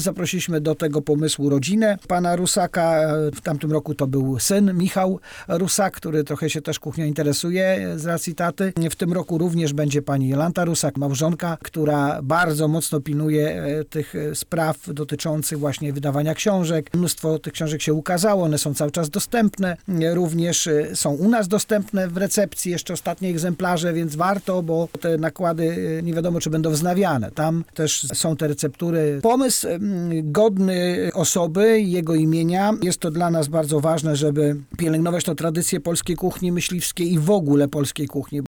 Zaprosiliśmy do tego pomysłu rodzinę pana Rusaka. W tamtym roku to był syn Michał Rusak, który trochę się też kuchnią interesuje z racji taty. W tym roku również będzie pani Jolanta Rusak, małżonka, która bardzo mocno pilnuje tych spraw dotyczących właśnie wydawania książek. Mnóstwo tych książek się ukazało, one są cały czas dostępne. Również są u nas dostępne w recepcji jeszcze ostatnie egzemplarze, więc warto, bo te nakłady nie wiadomo, czy będą wznawiane. Tam też są te receptury. Pomysł godny osoby i jego imienia. Jest to dla nas bardzo ważne, żeby pielęgnować tę tradycję polskiej kuchni myśliwskiej i w ogóle polskiej kuchni.